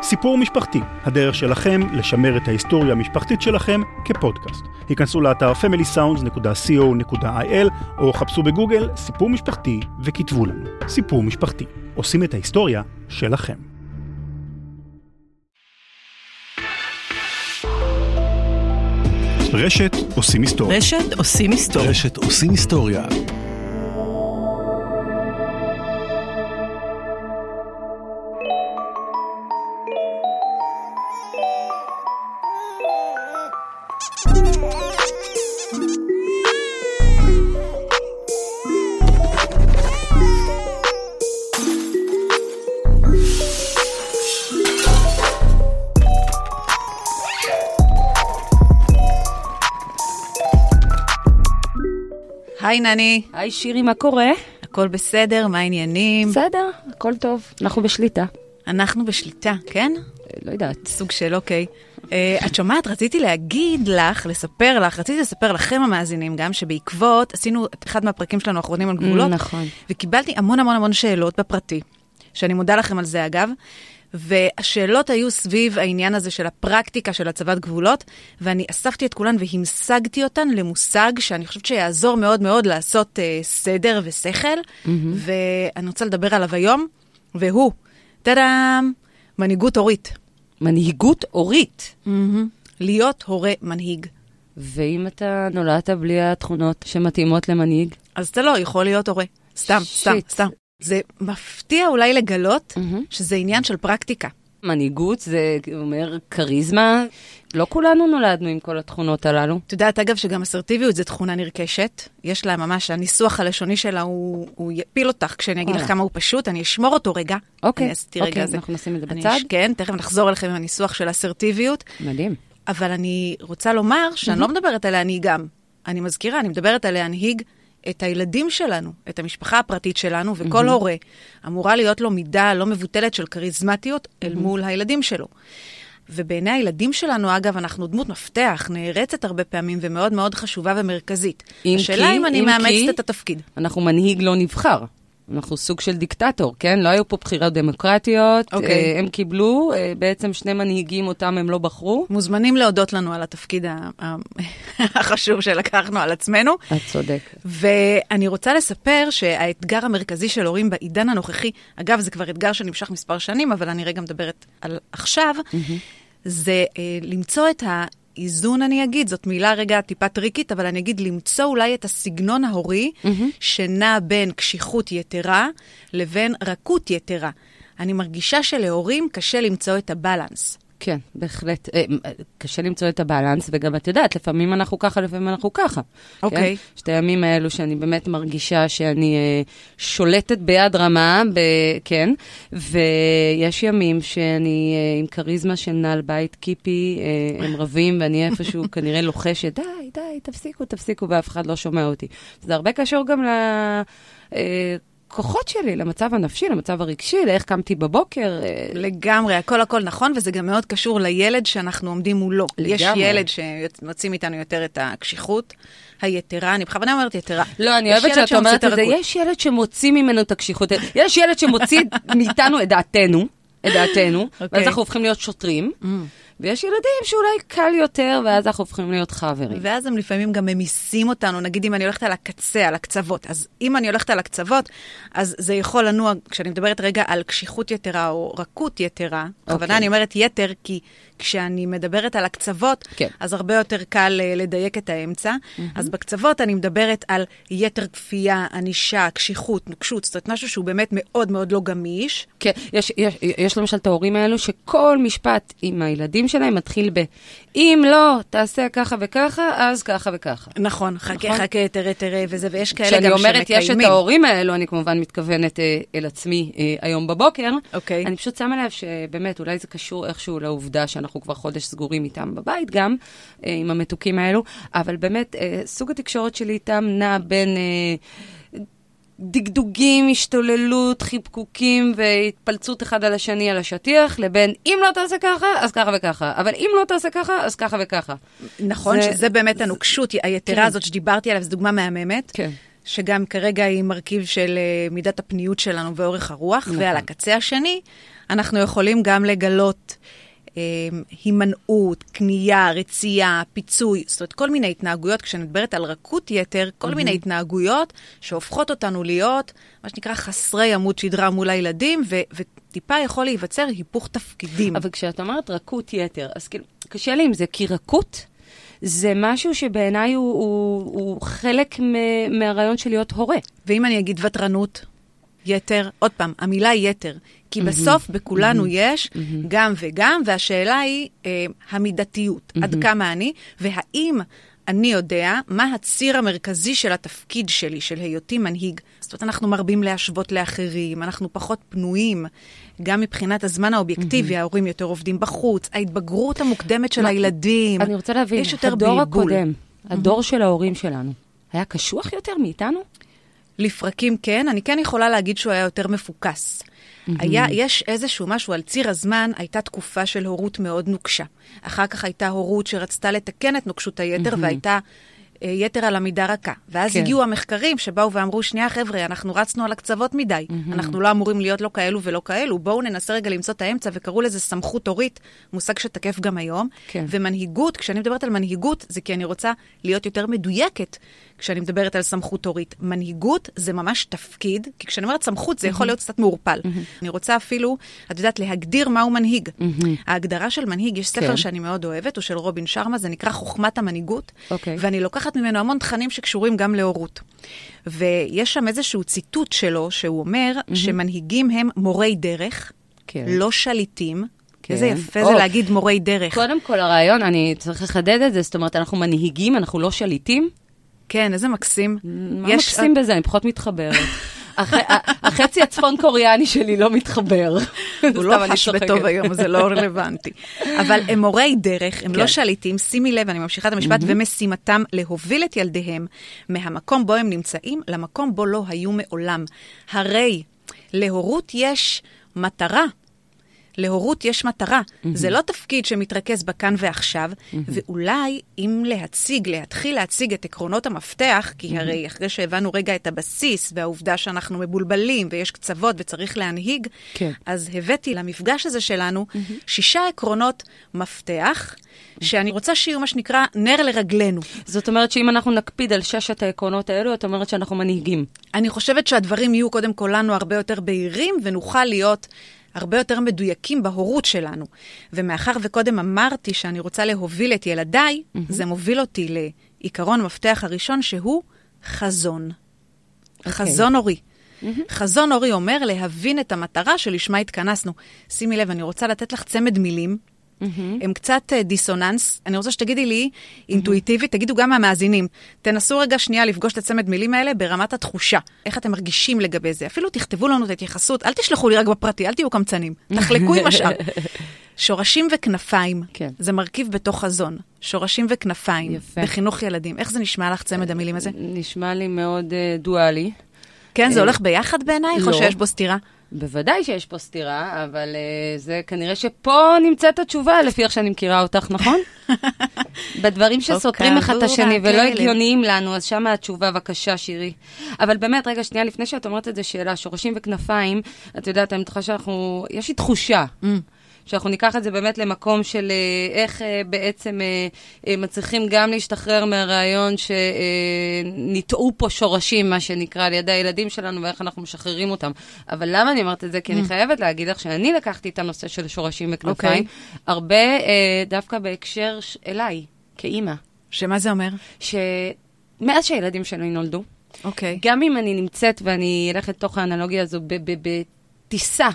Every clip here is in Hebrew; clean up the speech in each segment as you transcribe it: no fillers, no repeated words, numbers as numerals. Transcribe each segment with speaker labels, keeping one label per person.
Speaker 1: סיפור משפחתי, הדרך שלכם לשמר את ההיסטוריה המשפחתית שלכם כפודקאסט. היכנסו לאתר familysounds.co.il או חפשו בגוגל סיפור משפחתי וכתבו לנו. סיפור משפחתי. עושים את ההיסטוריה שלכם. רשת עושים היסטוריה.
Speaker 2: רשת עושים היסטוריה.
Speaker 3: רשת עושים היסטוריה.
Speaker 2: היי נני.
Speaker 4: היי שירי, מה קורה?
Speaker 2: הכל בסדר, מה העניינים?
Speaker 4: בסדר, הכל טוב. אנחנו בשליטה.
Speaker 2: אנחנו בשליטה, כן?
Speaker 4: לא יודעת.
Speaker 2: סוג של אוקיי. את שומעת, רציתי לספר לכם המאזינים גם, שבעקבות עשינו את אחד מהפרקים שלנו האחרונים על גבולות.
Speaker 4: נכון.
Speaker 2: וקיבלתי המון שאלות בפרטי, שאני מודה לכם על זה אגב. והשאלות היו סביב העניין הזה של הפרקטיקה של הצבת גבולות, ואני אספתי את כולן והמשגתי אותן למושג שאני חושבת שיעזור מאוד מאוד לעשות סדר ושכל, ואני רוצה לדבר עליו היום, והוא, טאדאם, מנהיגות הורית.
Speaker 4: מנהיגות הורית?
Speaker 2: להיות הורה מנהיג.
Speaker 4: ואם אתה נולדת בלי התכונות שמתאימות למנהיג?
Speaker 2: אז אתה לא יכול להיות הורה. סתם. זה מפתיע אולי לגלות שזה עניין של פרקטיקה.
Speaker 4: מנהיגות זה אומר קריזמה. לא כולנו נולדנו עם כל התכונות הללו.
Speaker 2: אתה יודעת אגב שגם אסרטיביות זה תכונה נרכשת. יש לה ממש, הניסוח הלשוני שלה הוא יפיל אותך כשאני אגיד לך כמה הוא פשוט. אני אשמור אותו רגע.
Speaker 4: אוקיי, אנחנו נשים את זה בצד.
Speaker 2: כן, תכף נחזור אליכם עם הניסוח של אסרטיביות.
Speaker 4: מדהים.
Speaker 2: אבל אני רוצה לומר שאני לא מדברת עליה אני גם. אני מזכירה, אני מדברת עליה להנהיג את הילדים שלנו, את המשפחה הפרטית שלנו, וכל הורה אמורה להיות לו מידה לא מבוטלת של קריזמטיות אל מול הילדים שלו. ובעיני הילדים שלנו, אגב, אנחנו דמות מפתח, נערצת הרבה פעמים, ומאוד מאוד חשובה ומרכזית. השאלה אם אני מאמצת את התפקיד.
Speaker 4: אנחנו מנהיג לא נבחר. אנחנו סוג של דיקטטור, כן? לא היו פה בחירות דמוקרטיות, הם קיבלו, בעצם שני מנהיגים אותם הם לא בחרו.
Speaker 2: מוזמנים להודות לנו על התפקיד החשוב שלקחנו על עצמנו.
Speaker 4: את צודק.
Speaker 2: ואני רוצה לספר שהאתגר המרכזי של הורים בעידן הנוכחי, אגב, זה כבר אתגר שנמשך מספר שנים, אבל אני רגע מדברת על עכשיו, זה למצוא את איזון אני אגיד, זאת מילה רגע טיפה טריקית, אבל אני אגיד למצוא אולי את הסגנון ההורי, שנע בין קשיחות יתרה לבין רכות יתרה. אני מרגישה שלהורים קשה למצוא את הבלנס.
Speaker 4: כן, בהחלט. קשה למצוא את הבלנס, וגם את יודעת, לפעמים אנחנו ככה, לפעמים אנחנו ככה.
Speaker 2: אוקיי.
Speaker 4: שתי הימים האלו שאני באמת מרגישה שאני שולטת ביד רמה, כן, ויש ימים שאני עם קריזמה של נעל בית קיפי, הם רבים, ואני איפשהו כנראה לוחשת, די, תפסיקו, ואף אחד לא שומע אותי. זה הרבה קשור גם כוחות שלי, למצב הנפשי, למצב הרגשי, לאיך קמתי בבוקר.
Speaker 2: לגמרי, הכל נכון, וזה גם מאוד קשור לילד שאנחנו עומדים מולו. יש ילד שמוצאים איתנו יותר את הקשיחות היתרה, אני בכוונה אומרת יתרה.
Speaker 4: לא, אני אוהבת שאת אומרת את זה, יש ילד שמוציא ממנו את הקשיחות, יש ילד שמוציא מאיתנו את דעתנו, ואז אנחנו הופכים להיות שוטרים, ויש ילדים שאולי קל יותר, ואז אנחנו הופכים להיות חברים.
Speaker 2: ואז הם לפעמים גם ממיסים אותנו, נגיד אם אני הולכת על הקצה, על הקצוות. אז אם אני הולכת על הקצוות, אז זה יכול לנוע, כשאני מדברת רגע על קשיחות יתרה או רכות יתרה, בכוונה אני אומרת יתר, כי כשאני מדברת על הקצוות, אז הרבה יותר קל לדייק את האמצע. אז בקצוות אני מדברת על יתר כפייה, ענישה, קשיחות, נוקשות, זאת אומרת משהו שהוא באמת מאוד מאוד לא גמיש.
Speaker 4: כן, יש למשל את ההורים האלו שכל משפט עם הילדים שלהם מתחיל אם לא תעשה ככה וככה, אז ככה וככה.
Speaker 2: נכון, חכה, תראה וזה, ויש כאלה
Speaker 4: גם שמקיימים. כשאני אומרת יש את ההורים האלו, אני כמובן מתכוונת אל עצמי היום בבוקר. אני פשוט שמה לב שבאמת אולי זה קשור איכשהו לעובדה שאנחנו כבר חודש סגורים איתם בבית גם, עם המתוקים האלו, אבל באמת סוג התקשורת שלי איתם נע בין דגדוגים, השתוללות, חיבקוקים והתפלצות אחד על השני על השטיח, לבין אם לא תעשה ככה, אז ככה וככה. אבל אם לא תעשה ככה, אז ככה וככה.
Speaker 2: נכון, שזה באמת הנוקשות, היתרה הזאת שדיברתי עליו, זו דוגמה מהממת.
Speaker 4: כן.
Speaker 2: שגם כרגע היא מרכיב של מידת הפניות שלנו ואורך הרוח, ועל הקצה השני, אנחנו יכולים גם לגלות הימנעות, קנייה, רצייה, פיצוי, זאת אומרת, כל מיני התנהגויות, כשנדברת על רכות יתר, כל מיני התנהגויות שהופכות אותנו להיות, מה שנקרא, חסרי עמוד שדרה מול הילדים, וטיפה יכול להיווצר היפוך תפקידים.
Speaker 4: אבל כשאת אומרת רכות יתר, אז כאילו, קשה לי עם זה, כי רכות זה משהו שבעיניי הוא חלק מהרעיון של להיות הורה.
Speaker 2: ואם אני אגיד ותרנות, יתר, עוד פעם, המילה יתר, כי בסוף בכולנו יש גם וגם, והשאלה היא המידתיות, עד כמה אני, והאם אני יודע מה הציר המרכזי של התפקיד שלי, של היותי מנהיג. זאת אומרת, אנחנו מרבים להשוות לאחרים, אנחנו פחות פנויים, גם מבחינת הזמן האובייקטיבי, ההורים יותר עובדים בחוץ, ההתבגרות המוקדמת של הילדים.
Speaker 4: אני רוצה להבין, הדור הקודם, הדור של ההורים שלנו, היה קשוח יותר מאיתנו?
Speaker 2: לפרקים כן, אני כן יכולה להגיד שהוא היה יותר מפוקס. יש איזשהו משהו על ציר הזמן, הייתה תקופה של הורות מאוד נוקשה. אחר כך הייתה הורות שרצתה לתקן את נוקשות היתר, והייתה יתר על המידה רכה. ואז הגיעו המחקרים שבאו ואמרו, שנייה חבר'ה, אנחנו רצנו על הקצוות מדי. אנחנו לא אמורים להיות לא כאלו ולא כאלו. בואו ננסה רגע למצוא את האמצע, וקראו לזה סמכות הורית, מושג שתקף גם היום. ומנהיגות, כשאני מדברת על מנהיגות, זה כי אני רוצה להיות יותר מדויקת. כשאני מדברת על סמכות הורית. מנהיגות זה ממש תפקיד, כי כשאני אומרת סמכות זה יכול להיות קצת מעורפל. אני רוצה אפילו, את יודעת, להגדיר מהו מנהיג. ההגדרה של מנהיג, יש ספר שאני מאוד אוהבת, הוא של רובין שרמה, זה נקרא חוכמת המנהיגות, ואני לוקחת ממנו המון תכנים שקשורים גם להורות. ויש שם איזשהו ציטוט שלו, שהוא אומר שמנהיגים הם מורי דרך, לא שליטים, איזה יפה זה להגיד מורי דרך.
Speaker 4: קודם כל הרעיון, אני צריך לחדד את זה, זאת אומרת, אנחנו מנהיגים, אנחנו לא שליטים.
Speaker 2: כן, איזה מקסים.
Speaker 4: מה מקסים בזה? אני פחות מתחברת. החצי הצפון קוריאני שלי לא מתחבר.
Speaker 2: הוא לא חש בטוב היום, זה לא רלוונטי. אבל הם מורי דרך, הם לא שליטים, שימי לב, אני ממשיכה את המשפט, ומשימתם להוביל את ילדיהם מהמקום בו הם נמצאים, למקום בו לא היו מעולם. הרי להורות יש מטרה. להורות יש מטרה. זה לא תפקיד שמתרכז בכאן ועכשיו, ואולי אם להתחיל להציג את עקרונות המפתח, כי הרי אחרי שהבנו רגע את הבסיס, והעובדה שאנחנו מבולבלים, ויש קצוות וצריך להנהיג, אז הבאתי למפגש הזה שלנו 6 עקרונות מפתח, שאני רוצה שיהיו מה שנקרא נר לרגלנו.
Speaker 4: זאת אומרת שאם אנחנו נקפיד על 6 העקרונות האלו, את אומרת שאנחנו מנהיגים.
Speaker 2: אני חושבת שהדברים יהיו קודם כל לנו הרבה יותר בהירים, ונוכל להיות הרבה יותר מדויקים בהורות שלנו. ומאחר וקודם אמרתי שאני רוצה להוביל את ילדיי, זה מוביל אותי לעיקרון המפתח הראשון, שהוא חזון. חזון הורי. חזון הורי אומר להבין את המטרה שלשמה התכנסנו. שימי לב, אני רוצה לתת לך צמד מילים, הם קצת דיסוננס. אני רוצה שתגידי לי, אינטואיטיבית, תגידו גם המאזינים. תנסו רגע שנייה לפגוש את הצמד מילים האלה ברמת התחושה. איך אתם מרגישים לגבי זה? אפילו תכתבו לנו את ההתייחסות. אל תשלחו לי רק בפרטי, אל תהיו קמצנים. תחלקו עם השאר. שורשים וכנפיים. זה מרכיב בתוך חזון. שורשים וכנפיים. בחינוך ילדים. איך זה נשמע לך צמד המילים הזה?
Speaker 4: נשמע לי מאוד דואלי.
Speaker 2: כן, זה הולך ביחד בעינייך, או שיש בו סתירה?
Speaker 4: בוודאי שיש פה סתירה, אבל זה כנראה שפה נמצאת התשובה, לפי איך שאני מכירה אותך, נכון? בדברים שסותרים אחד את השני ולא הגיוניים לנו, אז שמה התשובה, בבקשה, שירי. אבל באמת, רגע, שנייה, לפני שאת אומרת את זה שאלה, שורשים וכנפיים, את יודעת, אני מתחילה שאנחנו, יש לי תחושה, שאנחנו ניקח את זה באמת למקום של איך בעצם מצליחים גם להשתחרר מהרעיון שניטעו פה שורשים, מה שנקרא, על ידי הילדים שלנו, ואיך אנחנו משחררים אותם. אבל למה אני אומרת את זה? כי אני חייבת להגיד לך שאני לקחתי את הנושא של שורשים וכנפיים, הרבה דווקא בהקשר אליי, כאימא.
Speaker 2: שמה זה אומר?
Speaker 4: שמאז שהילדים שלי נולדו, גם אם אני נמצאת ואני אלך לתוך האנלוגיה הזו בטיסה,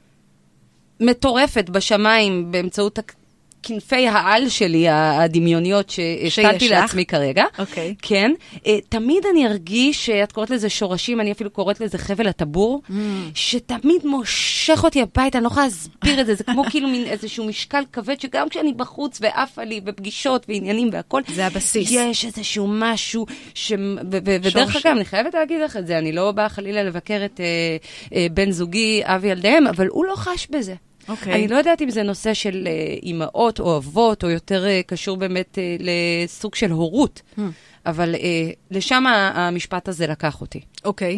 Speaker 4: מטורפת בשמיים באמצעות כנפי העל שלי, הדמיוניות שהשתלתי לעצמי כרגע. כן. תמיד אני ארגיש שאת קוראת לזה שורשים, אני אפילו קוראת לזה חבל הטבור, שתמיד מושך אותי הביתה, אני לא יכולה להסביר את זה, זה כמו כאילו מין איזשהו משקל כבד, שגם כשאני בחוץ ואפה לי, בפגישות ועניינים והכל,
Speaker 2: זה הבסיס.
Speaker 4: יש איזשהו משהו, ודרך אגב, אני חייבת להגיד לך את זה, אני לא באה חלילה לבקר את בן זוגי, אבי ילדיהם, אבל הוא לא חש בזה.
Speaker 2: אוקיי.
Speaker 4: אני לא יודעת אם זה נושא של אימהות או אבות, או יותר קשור באמת לסוג של הורות, אבל לשם המשפט הזה לקח אותי.
Speaker 2: אוקיי.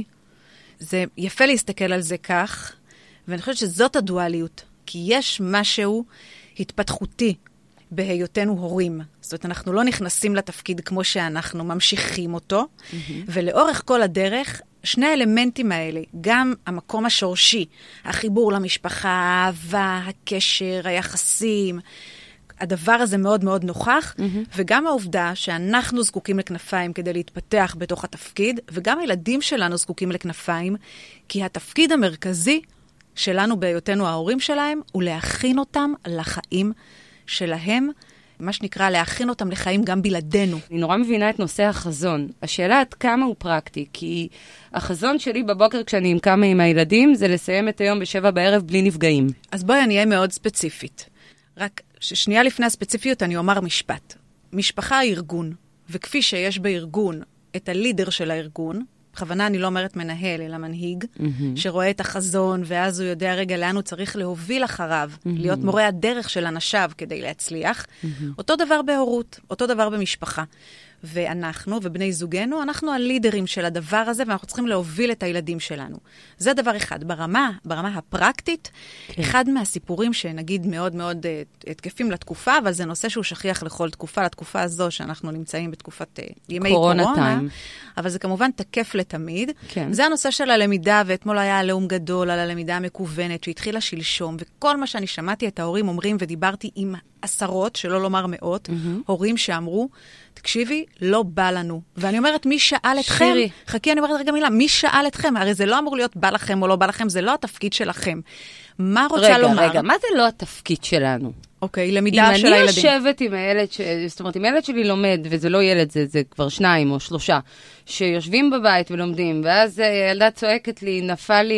Speaker 2: זה יפה להסתכל על זה כך, ואני חושבת שזאת הדואליות, כי יש משהו התפתחותי בהיותנו הורים. זאת אומרת, אנחנו לא נכנסים לתפקיד כמו שאנחנו ממשיכים אותו, ולאורך כל הדרך, שני האלמנטים האלה, גם המקום השורשי, החיבור למשפחה, האהבה, הקשר, היחסים, הדבר הזה מאוד מאוד נוכח, וגם העובדה שאנחנו זקוקים לכנפיים כדי להתפתח בתוך התפקיד, וגם הילדים שלנו זקוקים לכנפיים, כי התפקיד המרכזי שלנו בהיותנו ההורים שלהם, הוא להכין אותם לחיים שלהם, מה שנקרא להכין אותם לחיים גם בלעדינו.
Speaker 4: אני נורא מבינה את נושא החזון. השאלה עד כמה הוא פרקטי, כי החזון שלי בבוקר כשאני קמה עם הילדים, זה לסיים את היום ב7 בערב בלי נפגעים.
Speaker 2: אז בואי אני אהיה מאוד ספציפית. רק שנייה לפני הספציפיות אני אומר משפט. משפחה היא ארגון, וכפי שיש בארגון את הלידר של הארגון, בכוונה אני לא אומרת מנהל, אלא מנהיג, שרואה את החזון, ואז הוא יודע רגע לאן הוא צריך להוביל אחריו, להיות מורה הדרך של אנשיו כדי להצליח. אותו דבר בהורות, אותו דבר במשפחה. ואנחנו ובני זוגנו, אנחנו הלידרים של הדבר הזה, ואנחנו צריכים להוביל את הילדים שלנו. זה דבר אחד. ברמה הפרקטית, אחד מהסיפורים שנגיד מאוד מאוד התקפים לתקופה, אבל זה נושא שהוא שכיח לכל תקופה, לתקופה הזו שאנחנו נמצאים בתקופת ימי קורונה, אבל זה כמובן תקף לתמיד. כן. זה הנושא של הלמידה, ואתמול היה עליהום גדול על הלמידה המקוונת, שהתחילה שלשום, וכל מה שאני שמעתי את ההורים אומרים, ודיברתי עם עשרות, שלא לומר מאות, הורים שאמרו, תקשיבי, לא בא לנו. ואני אומרת, מי שאל אתכם? חכי, אני אומרת רגע מילה, מי שאל אתכם? הרי זה לא אמור להיות בא לכם או לא בא לכם, זה לא התפקיד שלכם. מה רוצה לומר?
Speaker 4: רגע, מה זה לא התפקיד שלנו?
Speaker 2: אוקיי, למידה של הילדים.
Speaker 4: אם אני יושבת עם הילד, זאת אומרת, אם הילד שלי לומד, וזה לא ילד, זה כבר 2 או 3, שיושבים בבית ולומדים, ואז ילדה צועקת לי, נפל לי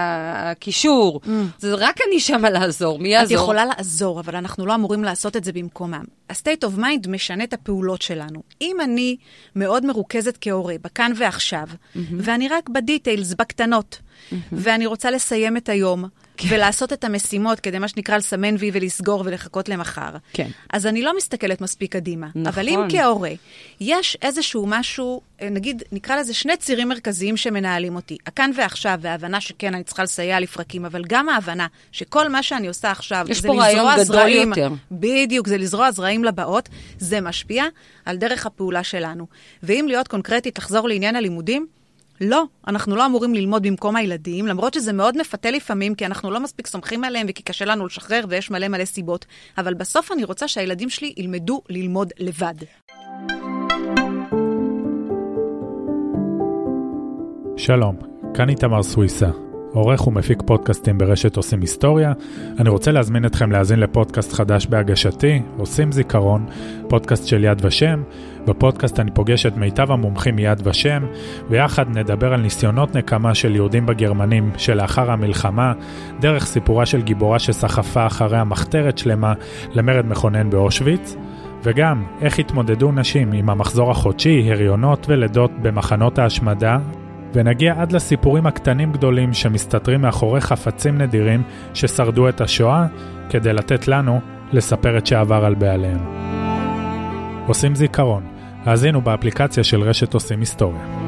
Speaker 4: הקישור. זה רק אני שמה לעזור, מי יעזור?
Speaker 2: את יכולה לעזור, אבל אנחנו לא אמורים לעשות את זה במקומם. ה-state of mind משנה את הפעולות שלנו. אם אני מאוד מרוכזת כהורה, בכאן ועכשיו, ואני רק בדיטיילס, בקטנות, ואני רוצה לסיים את היום, ולעשות את המשימות כדי מה שנקרא לסמן וי ולסגור ולחכות למחר. כן. אז אני לא מסתכלת מספיק קדימה. נכון. אבל אם כהורה, יש איזשהו משהו, נגיד, נקרא לזה 2 צירים מרכזיים שמנהלים אותי. הכאן ועכשיו, וההבנה שכן, אני צריכה לסייע לפרקים, אבל גם ההבנה שכל מה שאני עושה עכשיו, זה לזרוע זרעים. בדיוק, זה לזרוע זרעים לבאות, זה משפיע על דרך הפעולה שלנו. ואם להיות קונקרטית, לחזור לעניין הלימודים, לא, אנחנו לא אמורים ללמוד במקום הילדים, למרות שזה מאוד מפתה לפעמים, כי אנחנו לא מספיק סומכים עליהם, וכי קשה לנו לשחרר, ויש מלא סיבות. אבל בסוף אני רוצה שהילדים שלי ילמדו ללמוד לבד.
Speaker 1: שלום, כאן איתמר סוויסה, עורך ומפיק פודקאסטים ברשת עושים היסטוריה. אני רוצה להזמין אתכם להאזין לפודקאסט חדש בהגשתי, עושים זיכרון, פודקאסט של יד ושם. בפודקאסט אני פוגש את מיטב המומחים מיד ושם, ויחד נדבר על ניסיונות נקמה של יהודים בגרמנים שלאחר המלחמה, דרך סיפורה של גיבורה שסחפה אחריה מחתרת שלמה למרד מכונן באושוויץ, וגם איך התמודדו נשים עם המחזור החודשי, הריונות ולידות במחנות ההשמדה, ונגיע עד לסיפורים הקטנים גדולים שמסתתרים מאחורי חפצים נדירים ששרדו את השואה, כדי לתת לנו לספר את שעבר על בעליהם. עושים זיכרון. האזינו באפליקציה של רשת עושים היסטוריה.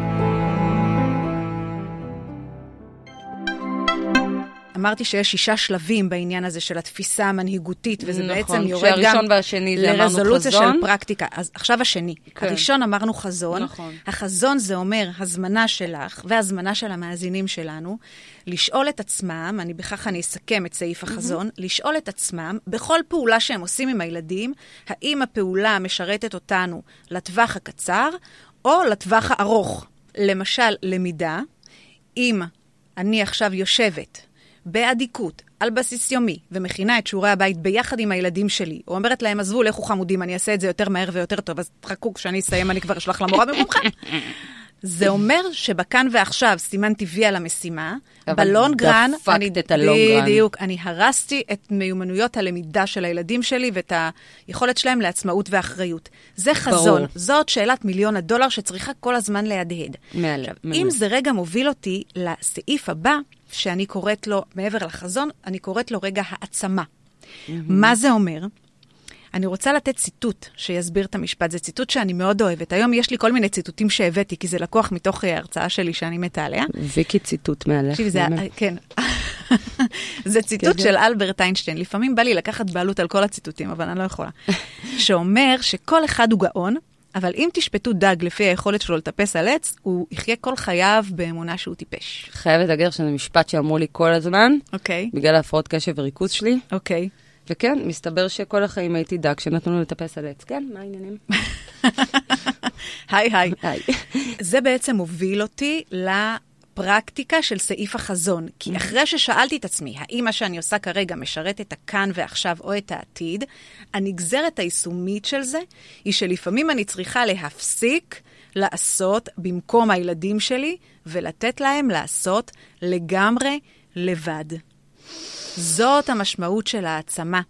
Speaker 2: אמרתי שיש 6 שלבים בעניין הזה של התפיסה המנהיגותית, וזה בעצם יורד גם
Speaker 4: שהראשון והשני זה אמרנו
Speaker 2: לרזולוציה
Speaker 4: חזון.
Speaker 2: של פרקטיקה. אז עכשיו השני. כן. הראשון אמרנו חזון. נכון. החזון זה אומר הזמנה שלך, והזמנה של המאזינים שלנו, לשאול את עצמם, בכך אני אסכם את סעיף החזון, לשאול את עצמם, בכל פעולה שהם עושים עם הילדים, האם הפעולה משרתת אותנו לטווח הקצר, או לטווח הארוך. למשל, למידה, אם אני עכשיו יושבת בעדיקות, על בסיס יומי, ומכינה את שיעורי הבית ביחד עם הילדים שלי, או אומרת להם, עזבו, לכו חמודים, אני אעשה את זה יותר מהר ויותר טוב, אז תחכו כשאני אסיים, אני כבר אשלח למורה במקומכם. זה אומר שבכאן ועכשיו סימנתי וי על המשימה, בלונגרן, בדיוק, אני הרסתי את מיומנויות הלמידה של הילדים שלי, ואת היכולת שלהם לעצמאות ואחריות. זה חזון, זאת שאלת $1,000,000 שצריכה כל הזמן להדהד. אם זה רגע מוביל אותי לסעיף הבא, שאני קוראת לו, מעבר לחזון, אני קוראת לו רגע העצמה. מה זה אומר? אני רוצה לתת ציטוט שיסביר את המשפט. זה ציטוט שאני מאוד אוהבת. היום יש לי כל מיני ציטוטים שהבאתי, כי זה לקוח מתוך ההרצאה שלי שאני מתה עליה.
Speaker 4: ויקי ציטוט מעלך.
Speaker 2: כן. זה ציטוט של אלברט איינשטיין. לפעמים בא לי לקחת בעלות על כל הציטוטים, אבל אני לא יכולה. שאומר שכל אחד הוא גאון, אבל אם תשפטו דג לפי היכולת שלו לטפס על עץ, הוא יחיה כל חייו באמונה שהוא טיפש.
Speaker 4: חייבת להגיד שזה משפט שאמרו לי כל הזמן,
Speaker 2: אוקיי.
Speaker 4: בגלל ההפרעות קשב וריכוז שלי.
Speaker 2: אוקיי.
Speaker 4: וכן, מסתבר שכל החיים הייתי דג שנתנו לו לטפס על עץ. כן, מה העניינים?
Speaker 2: היי. זה בעצם מוביל אותי לפרקטיקה של סעיף החזון. כי אחרי ששאלתי את עצמי, האם מה שאני עושה כרגע משרת את הכאן ועכשיו או את העתיד, הנגזרת היישומית של זה היא שלפעמים אני צריכה להפסיק לעשות במקום הילדים שלי ולתת להם לעשות לגמרי לבד. זאת המשמעות של העצמה.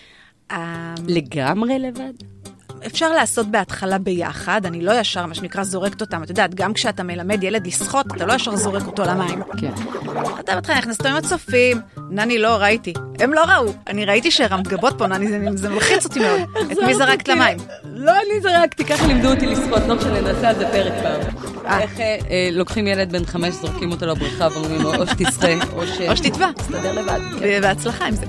Speaker 4: לגמרי לבד?
Speaker 2: אפשר לעשות בהתחלה ביחד, אני לא ישר, מה שנקרא, זורקת אותם. אתה יודעת, גם כשאתה מלמד ילד לשחות, אתה לא ישר זורק אותו למים.
Speaker 4: כן.
Speaker 2: אתה בהתחלה נכנס אותו עם הצופים, נני לא ראיתי. הם לא ראו, אני ראיתי שהרמת גבות פה, נני, זה מלחיץ אותי מאוד. את מי זרקת למים?
Speaker 4: לא, אני זרקתי, ככה לימדו אותי לשחות, לא משנה, נעשה על זה פרק פעם. איך לוקחים ילד בן 5, זורקים אותו לבריכה, ואומרים לו, או שתשחה,
Speaker 2: או שתטבע.
Speaker 4: תסתדר לבד.
Speaker 2: בהצלחה עם זה.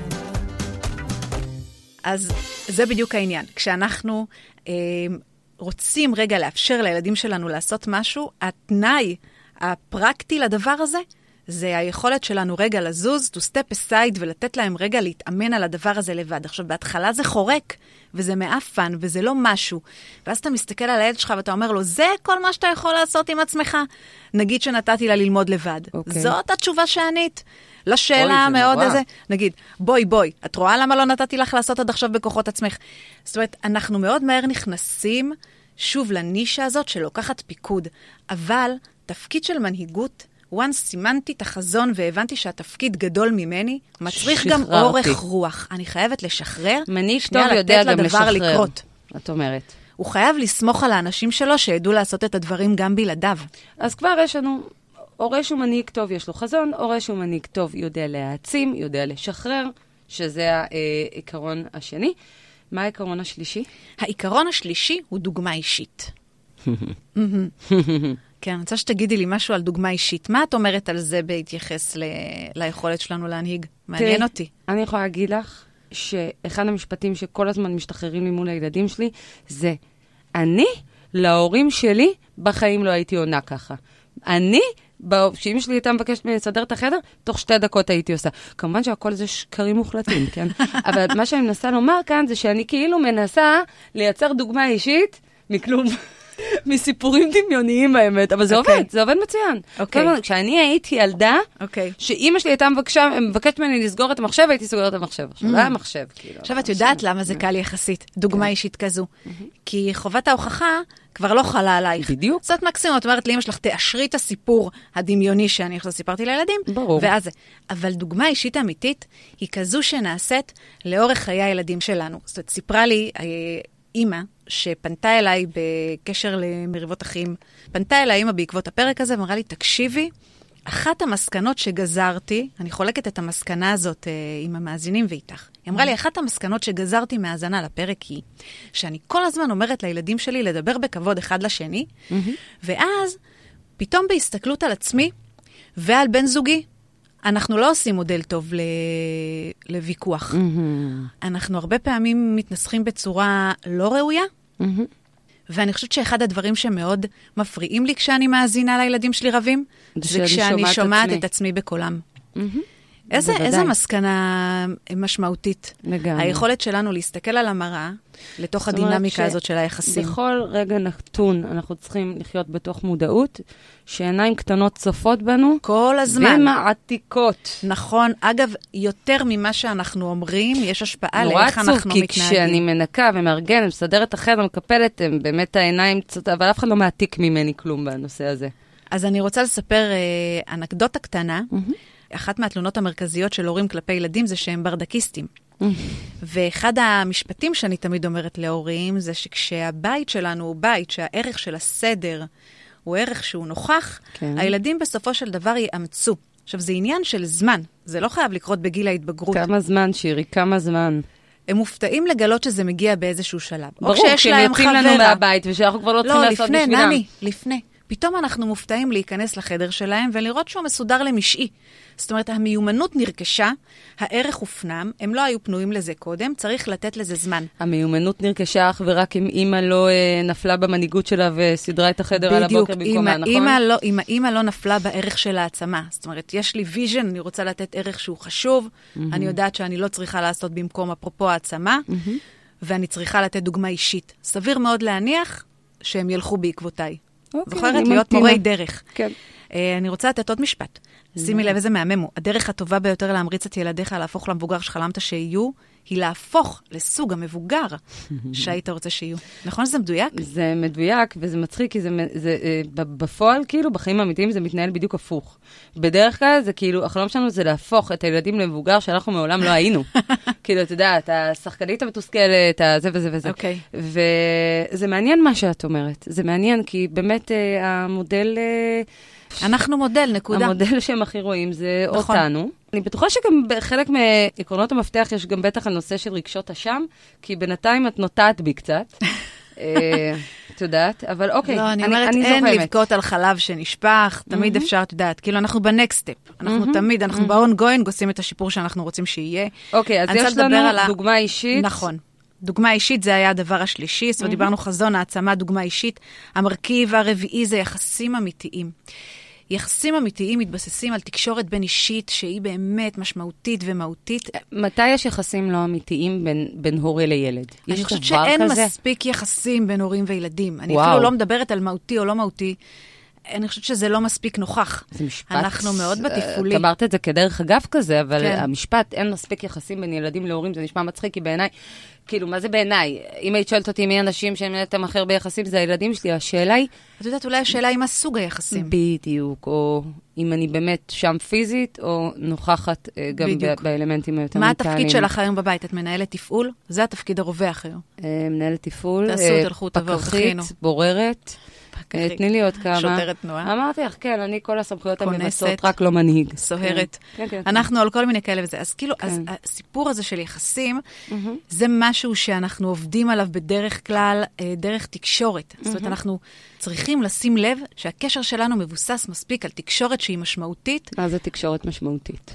Speaker 2: אז זה בדיוק העניין. כשאנחנו רוצים רגע לאפשר לילדים שלנו לעשות משהו, התנאי הפרקטי לדבר הזה, זה היכולת שלנו רגע לזוז, to step aside, ולתת להם רגע להתאמן על הדבר הזה לבד. עכשיו, בהתחלה זה חורק, וזה מאפן, וזה לא משהו. ואז אתה מסתכל על הילד שלך, ואתה אומר לו, זה כל מה שאתה יכול לעשות עם עצמך? נגיד שנתתי לה ללמוד לבד. זאת התשובה שענית. לשאלה מאוד הזה, נגיד, בואי, את רואה למה לא נתתי לך לעשות עד עכשיו בכוחות עצמך? זאת אומרת, אנחנו מאוד מהר נכנסים שוב לנישה הזאת שלוקחת פיקוד, אבל תפקיד של מנהיגות, once סימנתי את החזון והבנתי שהתפקיד גדול ממני, מצריך גם אורך רוח. אני חייבת לשחרר,
Speaker 4: מנהיג טוב יודע גם לשחרר,
Speaker 2: לקרות.
Speaker 4: את אומרת.
Speaker 2: הוא חייב לסמוך על האנשים שלו שידעו לעשות את הדברים גם בלעדיו.
Speaker 4: אז כבר יש לנו הורה שהוא מנהיג טוב, יש לו חזון, הורה שהוא מנהיג טוב יודע להעצים, יודע לשחרר, שזה העיקרון השני. מה העיקרון השלישי?
Speaker 2: העיקרון השלישי הוא דוגמה אישית. כן, אני רוצה שתגידי לי משהו על דוגמה אישית. מה את אומרת על זה בהתייחס ליכולת שלנו להנהיג? מעניין אותי.
Speaker 4: אני יכולה להגיד לך שאחד המשפטים שכל הזמן משתחררים לי מול הילדים שלי, זה אני להורים שלי בחיים לא הייתי עונה ככה. אני שאמא שלי הייתה מבקשת ממני לסדר את החדר, תוך 2 דקות הייתי עושה. כמובן שהכל זה שקרים מוחלטים, כן? אבל מה שאני מנסה לומר כאן, זה שאני כאילו מנסה לייצר דוגמה אישית מכלום, מסיפורים דמיוניים האמת, אבל זה עובד, זה עובד מצוין. כשאני הייתי ילדה, שאמא שלי הייתה מבקשת ממני לסגור את המחשב, הייתי סוגרת את המחשב. עכשיו, לא היה מחשב, כאילו.
Speaker 2: עכשיו, את יודעת למה זה קל יחסית, דוגמה אישית כזו. כי חובת ההוכחה כבר לא חלה עלייך.
Speaker 4: בדיוק.
Speaker 2: זאת מקסימום, את אומרת לאמא שלך, תאשרי את הסיפור הדמיוני שאני עכשיו סיפרתי לילדים.
Speaker 4: ברור.
Speaker 2: ואז זה. אבל דוגמה אישית אמיתית היא כזו שנעשית לאורך חיי הילדים שלנו. זאת אומרת, סיפרה לי אמא שפנתה אליי בקשר למריבות אחים. פנתה אליי אמא בעקבות הפרק הזה, ואמרה לי, תקשיבי, אחת המסקנות שגזרתי, אני חולקת את המסקנה הזאת עם המאזינים ואיתך. היא אמרה לי, אחת המסקנות שגזרתי מהאזנה לפרק היא, שאני כל הזמן אומרת לילדים שלי לדבר בכבוד אחד לשני, ואז פתאום בהסתכלות על עצמי ועל בן זוגי, אנחנו לא עושים מודל טוב לוויכוח. אנחנו הרבה פעמים מתנסחים בצורה לא ראויה, ואני חושבת שאחד הדברים שמאוד מפריעים לי כשאני מאזינה לילדים שלי רבים, זה כשאני שומעת את עצמי בקולם. איזה מסקנה משמעותית.
Speaker 4: לגמרי.
Speaker 2: היכולת שלנו להסתכל על המראה, לתוך הדינמיקה הזאת של היחסים.
Speaker 4: בכל רגע נתון אנחנו צריכים לחיות בתוך מודעות, שעיניים קטנות צופות בנו.
Speaker 2: כל הזמן.
Speaker 4: ומעתיקות.
Speaker 2: נכון. אגב, יותר ממה שאנחנו אומרים, יש השפעה לאיך אנחנו מתנהגים.
Speaker 4: נורא עצוב, כי כשאני מנקה ומארגן, מסדרת את החדר, מקפלת, הם באמת העיניים צופות, אבל אף אחד לא מעתיק ממני כלום בנושא הזה.
Speaker 2: אז אני רוצה לספר אנקדוטה קטנה. אחת מהתלונות המרכזיות של הורים כלפי ילדים זה שהם ברדקיסטים. ואחד המשפטים שאני תמיד אומרת להורים זה שכשהבית שלנו הוא בית שהערך של הסדר הוא ערך שהוא נוכח, הילדים בסופו של דבר יאמצו עכשיו, זה עניין של זמן. זה לא חייב לקרות בגיל ההתבגרות.
Speaker 4: כמה זמן, שירי? כמה זמן?
Speaker 2: הם מופתעים לגלות שזה מגיע באיזשהו שלב.
Speaker 4: ברור, כשהם יוצאים לנו מהבית, ושאנחנו כבר לא צריכים לעשות בשבילם.
Speaker 2: לא, לפני. פתאום אנחנו מופתעים להיכנס לחדר שלהם, ולראות שהוא מסודר למשעי. זאת אומרת, המיומנות נרכשה, הערך הופנם, הם לא היו פנויים לזה קודם, צריך לתת לזה זמן.
Speaker 4: המיומנות נרכשה אך ורק אם אימא לא נפלה במנהיגות שלה וסדרה את החדר על הבוקר במקומה, נכון?
Speaker 2: אם האימא לא נפלה בערך של העצמה. זאת אומרת, יש לי ויז'ן, אני רוצה לתת ערך שהוא חשוב, אני יודעת שאני לא צריכה לעשות במקום אפרופו העצמה, ואני צריכה לתת דוגמה אישית. סביר מאוד להניח שהם ילכו בעקבותיי. זוכרת להיות מורי דרך.
Speaker 4: כן.
Speaker 2: אני רוצה לתת עוד משפט. שימי לב איזה מהמם הוא. הדרך הטובה ביותר להמריץ את ילדיך להפוך למבוגר שחלמת שיהיו, היא להפוך לסוג המבוגר שהיית רוצה שיהיו. נכון שזה מדויק?
Speaker 4: זה מדויק, וזה מצחיק, כי זה בפועל, כאילו, בחיים האמיתיים זה מתנהל בדיוק הפוך. בדרך כלל זה כאילו, החלום שלנו זה להפוך את הילדים למבוגר שאנחנו מעולם לא היינו. כאילו, אתה יודע, אתה שחקנית המתוסכלת, זה וזה וזה.
Speaker 2: אוקיי.
Speaker 4: וזה מעניין מה שאת אומרת. זה מעניין, כי באמת המודל...
Speaker 2: אנחנו מודל, נקודה.
Speaker 4: המודל שהם הכי רואים זה
Speaker 2: נכון.
Speaker 4: אותנו. אני בטוחה שגם בחלק מעקרונות המפתח יש גם בטח הנושא של רגשות אשם, כי בינתיים את נוטעת בי קצת. את יודעת, אבל אוקיי,
Speaker 2: לא, אני אומרת, אין לבכות על חלב שנשפך, תמיד אפשר, את יודעת, כאילו אנחנו בנקסט סטפ, אנחנו תמיד, אנחנו ב-ongoing עושים את השיפור שאנחנו רוצים שיהיה.
Speaker 4: אוקיי, אז יש לנו דוגמה אישית.
Speaker 2: נכון. דוגמה אישית זה היה הדבר השלישי, זאת אומרת, דיברנו חזון, העצמה, דוגמה אישית. המרכיב הרביעי זה יחסים אמיתיים. יחסים אמיתיים מתבססים על תקשורת בין אישית, שהיא באמת משמעותית ומהותית.
Speaker 4: מתי יש יחסים לא אמיתיים בין הורה לילד?
Speaker 2: אני חושבת שאין מספיק יחסים בין הורים וילדים. אני אפילו לא מדברת על מהותי או לא מהותי. אני חושבת שזה לא מספיק נוכח.
Speaker 4: זה משפט.
Speaker 2: אנחנו מאוד בתפעולי.
Speaker 4: את אמרת את זה כדרך אגב כזה, אבל המשפט, אין מספיק יחסים בין ילדים להורים, זה נשמע מצחיק, כי בעיניי, כאילו, מה זה בעיניי? אם היית שואלת אותי מי אנשים שהם נהייתם אחר ביחסים, זה הילדים שלי. השאלה היא...
Speaker 2: את יודעת, אולי השאלה היא מה סוג היחסים.
Speaker 4: בדיוק, או אם אני באמת שם פיזית, או נוכחת גם באלמנטים היותר
Speaker 2: מה התפקיד שלך היום בבית? את מנהלת תפעול? זה התפקיד הרווח היום.
Speaker 4: מנהלת תפעול,
Speaker 2: פקחית,
Speaker 4: בוררת. תני לי עוד כמה.
Speaker 2: שוטרת תנועה.
Speaker 4: אמרתי לך, כן, אני כל הסמכויות המבצעות, רק לא מנהיג.
Speaker 2: סוהרת. אנחנו על כל מיני כאלה וזה. אז כאילו, הסיפור הזה של יחסים, זה משהו שאנחנו עובדים עליו בדרך כלל, דרך תקשורת. זאת אומרת, אנחנו צריכים לשים לב שהקשר שלנו מבוסס מספיק על תקשורת שהיא משמעותית.
Speaker 4: מה זה תקשורת משמעותית?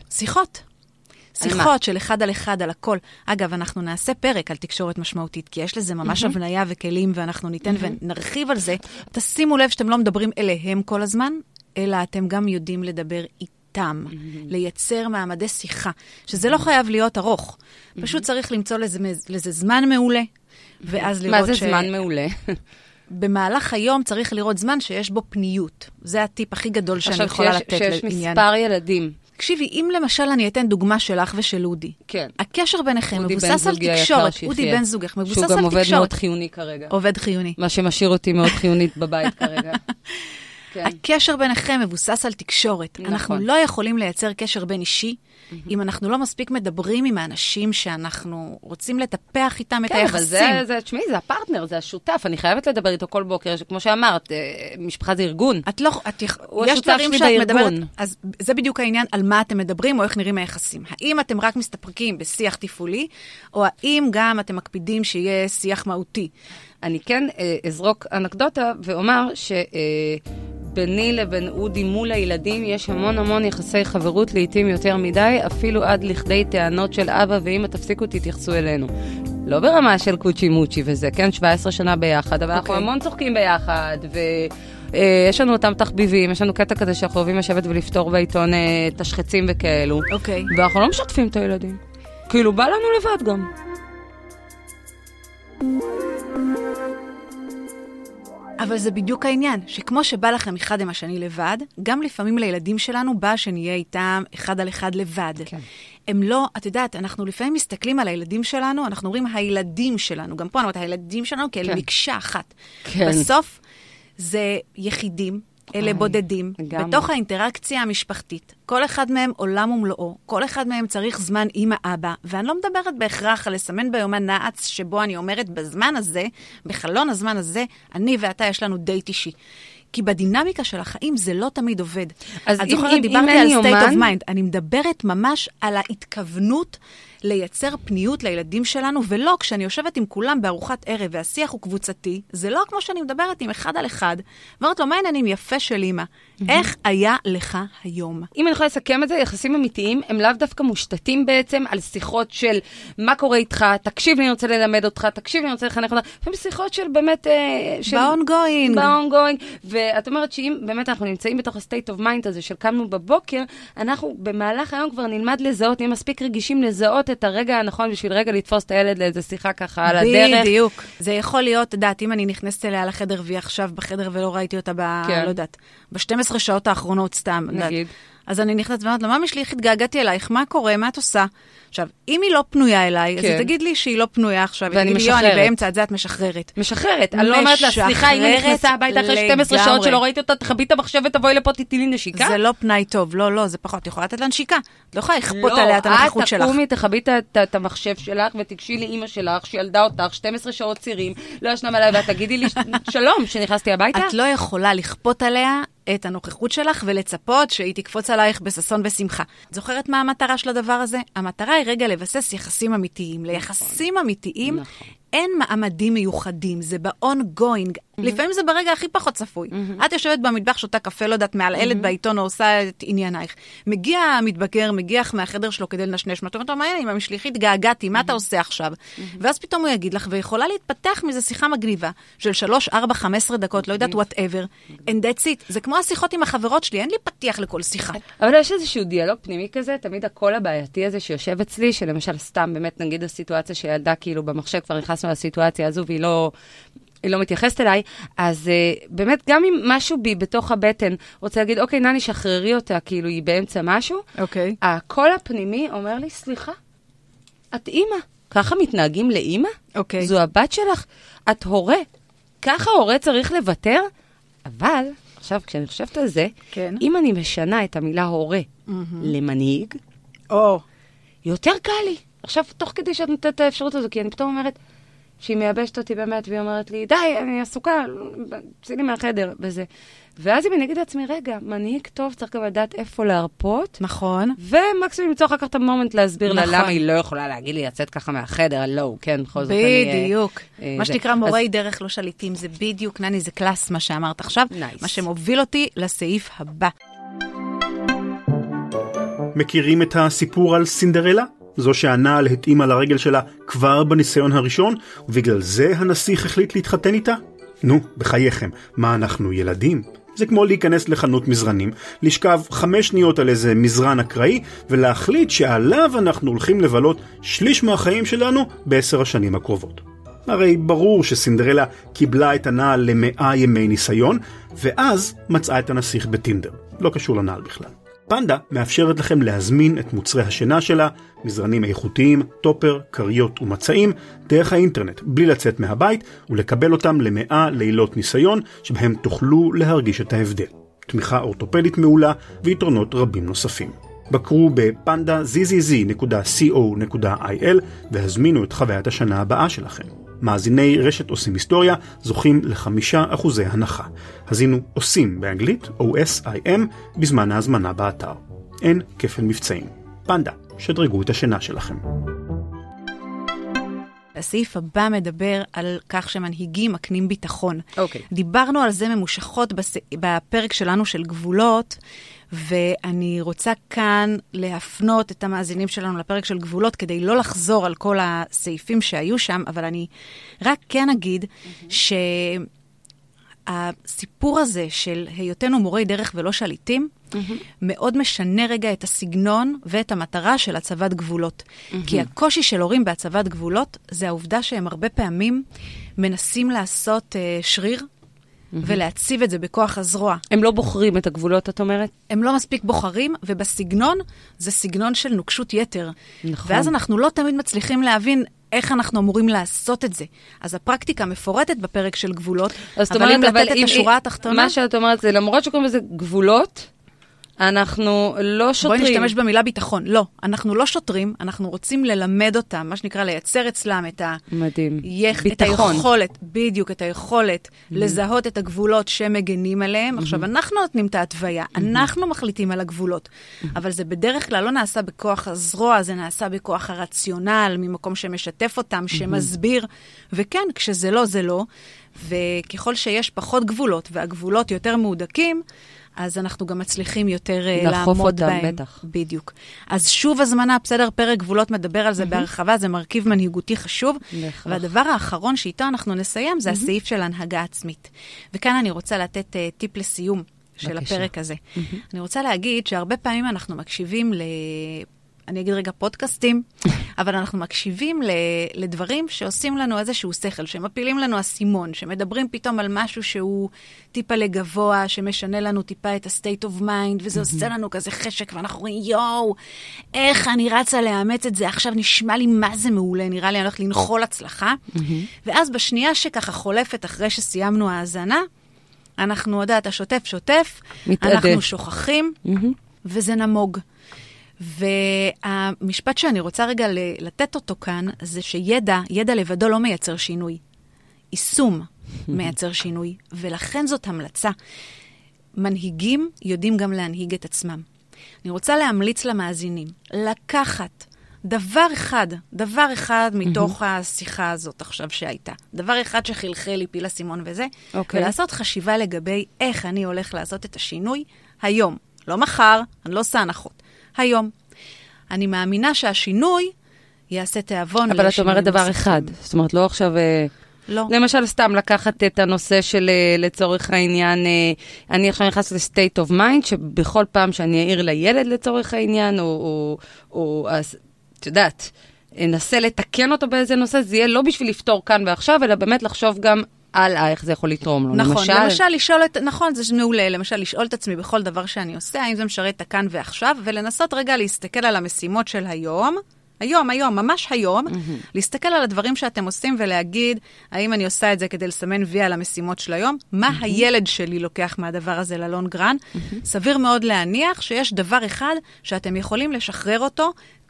Speaker 2: שיחות של אחד על אחד, על הכל. אגב, אנחנו נעשה פרק על תקשורת משמעותית, כי יש לזה ממש הבניה וכלים, ואנחנו ניתן ונרחיב על זה. תשימו לב שאתם לא מדברים אליהם כל הזמן, אלא אתם גם יודעים לדבר איתם, לייצר מעמדי שיחה, שזה לא חייב להיות ארוך. פשוט צריך למצוא לזה זמן מעולה, ואז לראות
Speaker 4: מה זה זמן מעולה?
Speaker 2: במהלך היום צריך לראות זמן שיש בו פניות. זה הטיפ הכי גדול שאני יכולה לתת לעניין.
Speaker 4: עכשיו, שיש מספר ילדים.
Speaker 2: תקשיבי, אם למשל אני אתן דוגמה שלך ושל אודי.
Speaker 4: כן.
Speaker 2: הקשר ביניכם מבוסס על תקשורת. אודי בן זוגך מבוסס על תקשורת.
Speaker 4: שהוא גם עובד מאוד חיוני כרגע.
Speaker 2: עובד חיוני.
Speaker 4: מה שמשאיר אותי מאוד חיונית בבית כרגע.
Speaker 2: הקשר ביניכם מבוסס על תקשורת. אנחנו לא יכולים לייצר קשר בין אישי, אם אנחנו לא מספיק מדברים עם האנשים שאנחנו רוצים לטפח איתם את היחסים.
Speaker 4: כן, אבל תשמעי, זה הפרטנר, זה השותף, אני חייבת לדבר איתו כל בוקר, כמו שאמרת, משפחה זה ארגון.
Speaker 2: יש דברים שאת מדברת, אז זה בדיוק העניין על מה אתם מדברים, או איך נראים היחסים. האם אתם רק מסתפקים בשיח תפעולי, או האם גם אתם מקפידים שיהיה שיח מהותי?
Speaker 4: אני כן אזרוק אנקדוטה ואומר ביני לבין אודי מול הילדים יש המון יחסי חברות, לעתים יותר מדי, אפילו עד לכדי טענות של אבא ואמא, תפסיקו, תתייחסו אלינו. לא ברמה של קוצ'י מוצ'י וזה, כן, 17 שנה ביחד, אבל אנחנו המון צוחקים ביחד, ויש לנו אותם תחביבים, יש לנו קטע כזה שאנחנו אוהבים לשבת ולפתור בעיתון תשחצים וכאלו. ואנחנו לא משתפים את הילדים. כאילו, בא לנו לבד גם.
Speaker 2: אבל זה בדיוק העניין, שכמו שבא לכם אחד עם השני לבד, גם לפעמים לילדים שלנו בא שנהיה איתם אחד על אחד לבד. כן. הם לא, את יודעת, אנחנו לפעמים מסתכלים על הילדים שלנו, אנחנו אומרים הילדים שלנו, גם פה אני אומרת, הילדים שלנו כאלה כן. מקשה אחת. כן. בסוף זה יחידים, אלה בודדים, בתוך האינטראקציה המשפחתית. כל אחד מהם עולם ומלואו, כל אחד מהם צריך זמן עם האבא, ואני לא מדברת בהכרח על לסמן ביומן נעץ, שבו אני אומרת בזמן הזה, בחלון הזמן הזה, אני ואתה יש לנו דייט אישי. כי בדינמיקה של החיים זה לא תמיד עובד.
Speaker 4: אז
Speaker 2: את זוכרת, דיברתי על state of mind. אני מדברת ממש על ההתכוונות לייצר פניות לילדים שלנו, ולא כשאני יושבת עם כולם בארוחת ערב, והשיח הוא קבוצתי, זה לא כמו שאני מדברת עם אחד על אחד, ואומרת לו, מה העניינים יפה של אמא? איך היה לך היום?
Speaker 4: אם אני יכולה לסכם את זה, יחסים אמיתיים, הם לאו דווקא מושתתים בעצם על שיחות של מה קורה איתך, תקשיב לי, אני רוצה ללמד אותך, תקשיב לי, אני רוצה לחנך אותך, לפעמים שיחות של באמת...
Speaker 2: ב-ongoing.
Speaker 4: ואת אומרת שאם באמת אנחנו נמצאים בתוך ה-state of mind הזה של קמנו בבוקר, אנחנו במהלך היום כבר נלמד לזהות, נהיה מספיק רגישים לזהות את הרגע הנכון בשביל רגע לתפוס את הילד לאיזו שיחה ככה על הדרך.
Speaker 2: בדיוק. זה יכול להיות, דעת, אם אני נכנסת אליה לחדר והיא עכשיו בחדר ולא ראיתי אותה לא יודעת, ב-12 שעות האחרונות סתם. נגיד. אז אני נכנסת ואומרת לה, ממש לי, איך התגעגעתי אלייך, מה קורה, מה את עושה? עכשיו, אם היא לא פנויה אליי, אז היא תגיד לי שהיא לא פנויה עכשיו,
Speaker 4: ואני משחררת.
Speaker 2: אני באמצע, את זה את משחררת.
Speaker 4: משחררת. אני לא אומרת לה, סליחה, אם אני נכנסה הביתה אחרי 12 שעות שלא ראיתי אותה, תחבי את המחשב ותבואי לפה, תיתני לי נשיקה.
Speaker 2: זה לא פנאי טוב, לא, זה פחות. יכולה לתת לה נשיקה. את לא יכולה לכפות עליה את הנוכחות שלך.
Speaker 4: את תקומי, תחבי את המחשב שלך ותגשי לאמא שלך, שילדה אותך 12 שעות צירים, לא ישנה עליי, ואת תגידי לי שלום, שנכנסתי הביתה.
Speaker 2: את לא יכולה לכפות עליה את הנוכחות שלך ולצפות שהיא תקפוץ עלייך בססון ושמחה. זוכרת מה המטרה של הדבר הזה? המטרה היא רגע לבסס יחסים אמיתיים. ליחסים אמיתיים אין מעמדים מיוחדים, זה ב-ongoing. לפעמים זה ברגע הכי פחות צפוי. את יושבת במטבח, שותה קפה, לא יודעת, מעלעלת בעיתון, או עושה את עניינייך. מגיע המתבגר, מגיח מהחדר שלו כדי לנשנש, מה אתה אומר, עם המשליחית געגעתי, מה אתה עושה עכשיו? ואז פתאום הוא יגיד לך, ויכולה להתפתח מזה שיחה מגניבה, של 3, 4, 15 דקות, לא יודעת, whatever. And that's it. זה כמו השיחות עם החברות שלי, אין לי פתיח לכל שיחה.
Speaker 4: אבל יש איזשהו דיאלוג פנימי כזה, תמיד הקול הבעייתי הזה שיושב אצלי, שלמשל סתם באמת נגיד הסיטואציה שילדה כאילו במחשב כבר נכנסנו לסיטואציה הזו והיא לא מתייחסת אליי, אז באמת גם אם משהו בי בתוך הבטן רוצה להגיד, אוקיי, נני, שחררי אותה, כאילו היא באמצע משהו,
Speaker 2: אוקיי.
Speaker 4: הקול הפנימי אומר לי, סליחה, את אימא, ככה מתנהגים לאימא?
Speaker 2: אוקיי.
Speaker 4: זו הבת שלך, את הורה, ככה הורה צריך לוותר? אבל, עכשיו כשאני חושבת על זה,
Speaker 2: כן.
Speaker 4: אם אני משנה את המילה הורה למנהיג, יותר קל לי. עכשיו, תוך כדי שאת נותנת את האפשרות הזו, כי אני פתאום אומרת, שהיא מייבשת אותי באמת, והיא אומרת לי, די, אני עסוקה, צאי לי מהחדר, וזה. ואז אם אני אגיד לעצמי, רגע, מנהיג טוב, צריך גם לדעת איפה להרפות.
Speaker 2: נכון.
Speaker 4: ומקסימום למצוא אחר כך את המומנט להסביר לה למה היא לא יכולה להגיד לי לצאת ככה מהחדר, לא, כן, בכל זאת אני...
Speaker 2: בדיוק. מה שנקרא מורי דרך לא שליטים, זה בדיוק, נני, זה קלאס מה שאמרת עכשיו, מה שמוביל אותי לסעיף הבא.
Speaker 3: מכירים את הסיפור על סינדרלה? זו שהנעל התאימה לרגל שלה כבר בניסיון הראשון, ובגלל זה הנסיך החליט להתחתן איתה? נו, בחייכם, מה אנחנו ילדים? זה כמו להיכנס לחנות מזרנים, לשכב 5 שניות על איזה מזרן אקראי, ולהחליט שעליו אנחנו הולכים לבלות שליש מהחיים שלנו ב10 השנים הקרובות. הרי ברור שסינדרלה קיבלה את הנעל ל100 ימי ניסיון, ואז מצאה את הנסיך בטינדר. לא קשור לנעל בכלל. פנדה מאפשרת לכם להזמין את מוצרי השינה שלה, מזרנים איכותיים, טופר, קריות ומצעים, דרך האינטרנט, בלי לצאת מהבית, ולקבל אותם ל100 לילות ניסיון, שבהם תוכלו להרגיש את ההבדל. תמיכה אורתופדית מעולה ויתרונות רבים נוספים. בקרו בפנדה.zzz.co.il והזמינו את חוויית השנה הבאה שלכם. מאזיני רשת עושים היסטוריה זוכים ל5% הנחה. הזינו עושים באנגלית, OSIM, בזמן ההזמנה באתר. אין כפל מבצעים. פנדה, שדרגו את השינה שלכם.
Speaker 2: הסעיף הבא מדבר על כך שמנהיגים מקנים ביטחון.
Speaker 4: אוקיי.
Speaker 2: דיברנו על זה ממושכות בפרק שלנו של גבולות, ואני רוצה כאן להפנות את המאזינים שלנו לפרק של גבולות, כדי לא לחזור על כל הסעיפים שהיו שם, אבל אני רק כן אגיד שהסיפור הזה של היותנו מורי דרך ולא שליטים, מאוד משנה רגע את הסגנון ואת המטרה של הצבת גבולות. כי הקושי של הורים בהצבת גבולות, זה העובדה שהם הרבה פעמים מנסים לעשות שריר, ולהציב את זה בכוח הזרוע.
Speaker 4: הם לא בוחרים את הגבולות, את אומרת?
Speaker 2: הם לא מספיק בוחרים, ובסגנון, זה סגנון של נוקשות יתר.
Speaker 4: נכון.
Speaker 2: ואז אנחנו לא תמיד מצליחים להבין איך אנחנו אמורים לעשות את זה. אז הפרקטיקה מפורטת בפרק של גבולות, אבל אם לתת את השורה התחתונה...
Speaker 4: מה שאת אומרת זה, למרות שקוראים לזה גבולות, אנחנו לא שוטרים.
Speaker 2: בואי נשתמש במילה ביטחון. לא, אנחנו לא שוטרים, אנחנו רוצים ללמד אותם, מה שנקרא לייצר אצלם את
Speaker 4: מדהים.
Speaker 2: את היכולת, בדיוק את היכולת לזהות את הגבולות שמגנים עליהם. עכשיו, אנחנו נותנים את ההתוויה, אנחנו מחליטים על הגבולות, אבל זה בדרך כלל לא נעשה בכוח הזרוע, זה נעשה בכוח הרציונל, ממקום שמשתף אותם, שמסביר, וכן, כשזה לא, זה לא, וככל שיש פחות גבולות, והגבולות יותר מהודקים, אז אנחנו גם מצליחים יותר לעמוד בהם. לחוף אותם, בטח. בדיוק. אז שוב הזמנה, בסדר, פרק גבולות מדבר על זה בהרחבה, זה מרכיב מנהיגותי חשוב. והדבר האחרון שאיתו אנחנו נסיים, זה הסעיף של הנהגה עצמית. וכאן אני רוצה לתת טיפ לסיום של הפרק הזה. אני רוצה להגיד שהרבה פעמים אנחנו מקשיבים אני אגיד רגע פודקאסטים, אבל אנחנו מקשיבים לדברים שעושים לנו איזשהו שכל, שמפילים לנו הסימון, שמדברים פתאום על משהו שהוא טיפה לגבוה, שמשנה לנו טיפה את ה-state of mind, וזה עושה לנו כזה חשק, ואנחנו רואים, יואו, איך אני רצה לאמץ את זה, עכשיו נשמע לי מה זה מעולה, נראה לי אני הולך לנחול הצלחה, ואז בשנייה שככה חולפת אחרי שסיימנו ההאזנה, אנחנו יודעת, השוטף, אנחנו שוכחים, וזה נמוג. והמשפט שאני רוצה רגע לתת אותו כאן, זה שידע לבדו לא מייצר שינוי. יישום מייצר שינוי, ולכן זאת המלצה. מנהיגים יודעים גם להנהיג את עצמם. אני רוצה להמליץ למאזינים, לקחת דבר אחד מתוך השיחה הזאת עכשיו שהייתה. דבר אחד שחלחל לי פיל הסימון וזה, ולעשות חשיבה לגבי איך אני הולך לעשות את השינוי היום. לא מחר, אני לא עושה הנחות. היום. אני מאמינה שהשינוי יעשה תיאבון.
Speaker 4: אבל את אומרת דבר אחד. זאת אומרת, לא עכשיו... לא. למשל, סתם לקחת את הנושא של, לצורך העניין, אני עכשיו נכנס ל-state of mind, שבכל פעם שאני אעיר לילד לצורך העניין, או את יודעת, אנסה לתקן אותו באיזה נושא, זה יהיה לא בשביל לפתור כאן ועכשיו, אלא באמת לחשוב גם הלאה, איך זה יכול לתרום לו.
Speaker 2: נכון, למשל לשאול נכון, זה מעולה, למשל לשאול את עצמי בכל דבר שאני עושה, האם זה משרת את כאן ועכשיו, ולנסות רגע להסתכל על המשימות של היום, ממש היום, להסתכל על הדברים שאתם עושים ולהגיד, האם אני עושה את זה כדי לסמן וי על המשימות של היום, מה הילד שלי לוקח מהדבר הזה ללונגרן, סביר מאוד להניח שיש דבר אחד שאתם יכולים לשחרר אותו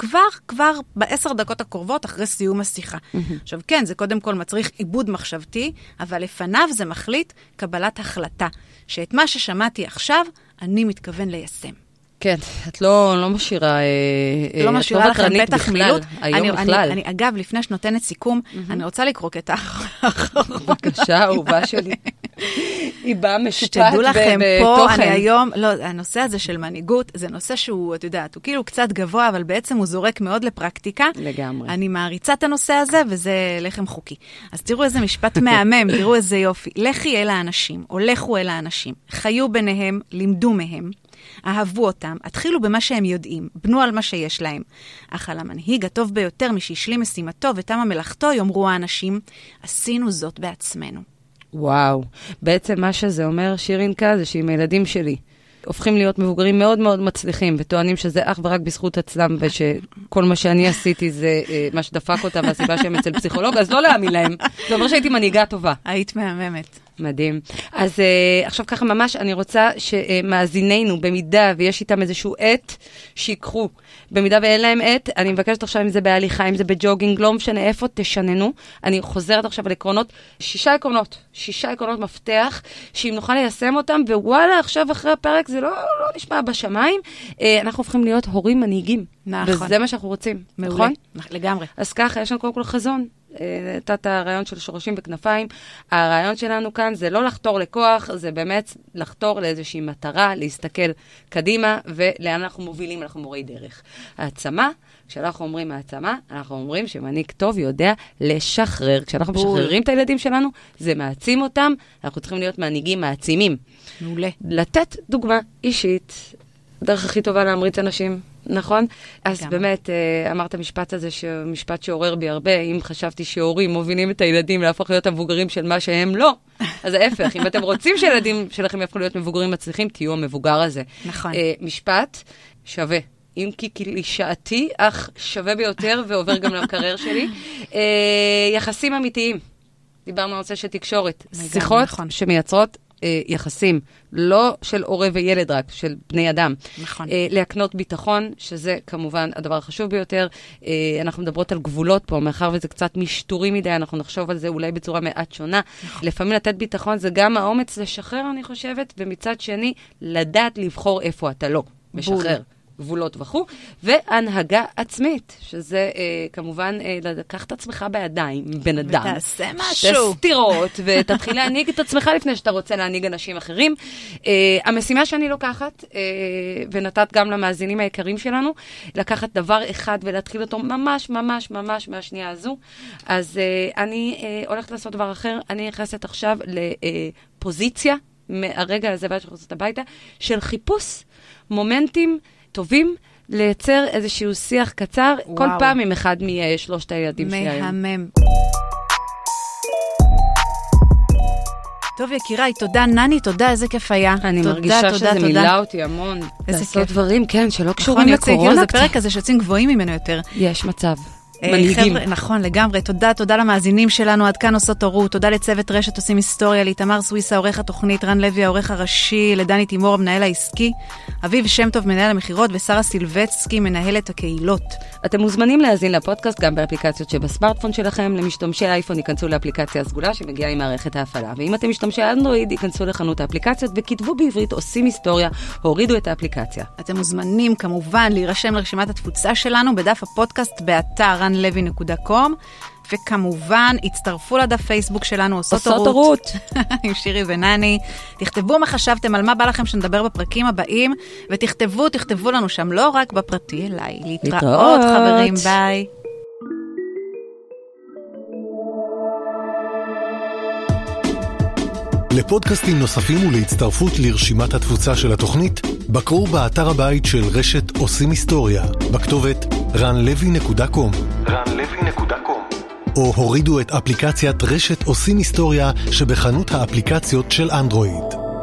Speaker 2: כבר ב10 דקות הקרובות אחרי סיום השיחה. עכשיו כן, זה קודם כל מצריך עיבוד מחשבתי, אבל לפניו זה מחליט קבלת החלטה, שאת מה ששמעתי עכשיו, אני מתכוון ליישם.
Speaker 4: כן, את לא משאירה...
Speaker 2: לא משאירה לכם בטח מילות. היום בכלל. אגב, לפני שנותנת סיכום, אני רוצה לקרוא קטע האחרון.
Speaker 4: בבקשה, אהובה שלי. היא באה משופט
Speaker 2: שתדעו לכם פה, אני היום... לא, הנושא הזה של מנהיגות, זה נושא שהוא, את יודעת, הוא כאילו קצת גבוה, אבל בעצם הוא זורק מאוד לפרקטיקה.
Speaker 4: לגמרי.
Speaker 2: אני מעריצה את הנושא הזה, וזה לחם חוקי. אז תראו איזה משפט מהמם, תראו איזה יופי. לכי אל האנשים, או לכו אל האנשים. חיו ביניהם, לימדו מהם. אהבו אותם, התחילו במה שהם יודעים, בנו על מה שיש להם. אך על המנהיג הטוב ביותר משהשלים משימתו ותמה מלאכתו, יאמרו האנשים, עשינו זאת בעצמנו.
Speaker 4: וואו, בעצם מה שזה אומר, שירינקה, זה שעם הילדים שלי הופכים להיות מבוגרים מאוד מאוד מצליחים, וטוענים שזה אך ורק בזכות עצלם, ושכל מה שאני עשיתי זה מה שדפק אותם, והסיבה שהם אצל פסיכולוג, אז לא להאמין להם. זה אומר שהייתי מנהיגה טובה.
Speaker 2: היית מהממת.
Speaker 4: מדהים. אז עכשיו ככה ממש, אני רוצה שמאזינינו, במידה ויש איתם איזשהו עת, שיקחו. במידה ואין להם עת, אני מבקשת עכשיו אם זה בהליכה, אם זה בג'וגינג, לא משנה איפה, תשננו. אני חוזרת עכשיו על עקרונות, 6 עקרונות מפתח, שאם נוכל ליישם אותם, ווואלה, עכשיו אחרי הפרק זה לא נשמע בשמיים, אנחנו הופכים להיות הורים מנהיגים.
Speaker 2: נכון.
Speaker 4: וזה מה שאנחנו רוצים.
Speaker 2: מעולה. נכון? לגמרי.
Speaker 4: אז ככה, יש לנו קודם כל חזון. נתת הרעיון של שורשים וכנפיים. הרעיון שלנו כאן זה לא לחתור לכוח, זה באמת לחתור לאיזושהי מטרה, להסתכל קדימה, ולאן אנחנו מובילים, אנחנו מורי דרך. העצמה, כשאנחנו אומרים העצמה, אנחנו אומרים שמנהיג טוב יודע לשחרר. כשאנחנו משחררים את הילדים שלנו, זה מעצים אותם, אנחנו צריכים להיות מנהיגים מעצימים.
Speaker 2: מעולה.
Speaker 4: לתת דוגמה אישית, דרך הכי טובה להמריץ אנשים. נכון? אז באמת, אמרת המשפט הזה, משפט שעורר בי הרבה, אם חשבתי שהורים מובילים את הילדים להפוך להיות המבוגרים של מה שהם לא, אז ההפך, אם אתם רוצים שילדים שלכם יהפכו להיות מבוגרים מצליחים, תהיו המבוגר הזה.
Speaker 2: נכון.
Speaker 4: משפט שווה. אם כי קלישאתי, אך שווה ביותר ועובר גם למקרר שלי. יחסים אמיתיים. דיברנו על נושא של תקשורת. שיחות שמייצרות יחסים, לא של הורה וילד רק, של בני אדם.
Speaker 2: נכון.
Speaker 4: להקנות ביטחון, שזה כמובן הדבר החשוב ביותר. אנחנו מדברות על גבולות פה, מאחר וזה קצת משטורי מדי, אנחנו נחשוב על זה אולי בצורה מעט שונה. נכון. לפעמים לתת ביטחון זה גם האומץ לשחרר, אני חושבת, ומצד שני, לדעת לבחור איפה אתה לא משחרר. גבולות וכו', והנהגה עצמית, שזה כמובן לקח את עצמך בידיים, בן אדם.
Speaker 2: ותעשה משהו.
Speaker 4: סתירות, ותתחיל להנהיג את עצמך לפני שאתה רוצה להנהיג אנשים אחרים. המשימה שאני לוקחת, ונתת גם למאזינים היקרים שלנו, לקחת דבר אחד ולהתחיל אותו ממש ממש ממש מהשנייה הזו. אז אני הולכת לעשות דבר אחר, אני נכנסת עכשיו לפוזיציה, מהרגע הזה ועד שחוזרת הביתה, של חיפוש מומנטים טובים, לייצר איזשהו שיח קצר, וואו. כל פעם עם אחד משלושת הילדים שלי היום.
Speaker 2: מהמם. טוב יקיריי, תודה נני, תודה, איזה כיף היה.
Speaker 4: אני
Speaker 2: תודה,
Speaker 4: מרגישה
Speaker 2: תודה,
Speaker 4: שזה
Speaker 2: תודה.
Speaker 4: מילא אותי המון. לעשות דברים, כן, שלא קשורים
Speaker 2: נכון,
Speaker 4: לקורונה.
Speaker 2: זה פרק כזה שיוצאים גבוהים ממנו יותר.
Speaker 4: יש מצב. מנהיגים.
Speaker 2: חבר'ה, נכון, לגמרי. תודה למאזינים שלנו, עד כאן עושות הורות. תודה לצוות רשת עושים היסטוריה, לתמר סוויסה, עורך התוכנית, רן לוי, העורך הראשי, לדני תימור, המנהל העסקי, אביב שם טוב, מנהל המחירות, ושרה סילבצקי, מנהלת הקהילות.
Speaker 4: אתם מוזמנים להאזין לפודקאסט גם באפליקציות שבסמארטפון שלכם. למשתמשי האייפון ייכנסו לאפליקציה הסגולה שמגיעה עם מערכת ההפעלה. ואם אתם משתמשי אנדרואיד, ייכנסו לחנות האפליקציות וכתבו בעברית עושים היסטוריה, הורידו את האפליקציה.
Speaker 2: אתם מוזמנים כמובן להירשם לרשימת התפוצה שלנו בדף הפודקאסט באתר ranlevy.com, וכמובן הצטרפו לדף פייסבוק שלנו עושות הורות עם שירי ונני. תכתבו מה חשבתם, על מה בא לכם שנדבר בפרקים הבאים, ותכתבו לנו שם לא רק בפרטי אליי. להתראות חברים, ביי.
Speaker 5: לפודקאסטים נוספים ולהצטרפות לרשימת התפוצה של התוכנית, בקרו באתר הבית של רשת עושים היסטוריה, בכתובת ranlevy.com. או הורידו את אפליקציית רשת עושים היסטוריה שבחנות האפליקציות של אנדרואיד.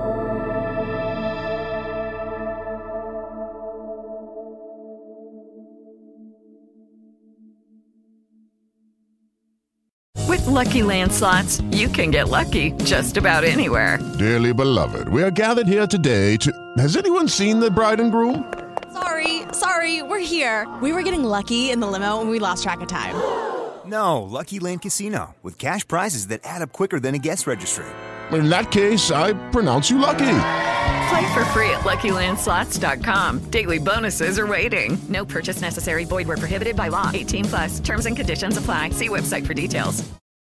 Speaker 6: With Lucky Land Slots, you can get lucky just about anywhere.
Speaker 7: Dearly beloved, we are gathered here today to... Has anyone seen the bride and groom?
Speaker 8: Sorry, we're here. We were getting lucky in the limo and we lost track of time.
Speaker 9: No, Lucky Land Casino, with cash prizes that add up quicker than a guest registry.
Speaker 7: In that case, I pronounce you lucky.
Speaker 6: Play for free at LuckyLandSlots.com. Daily bonuses are waiting. No purchase necessary. Void where prohibited by law. 18+. Terms and conditions apply. See website for details.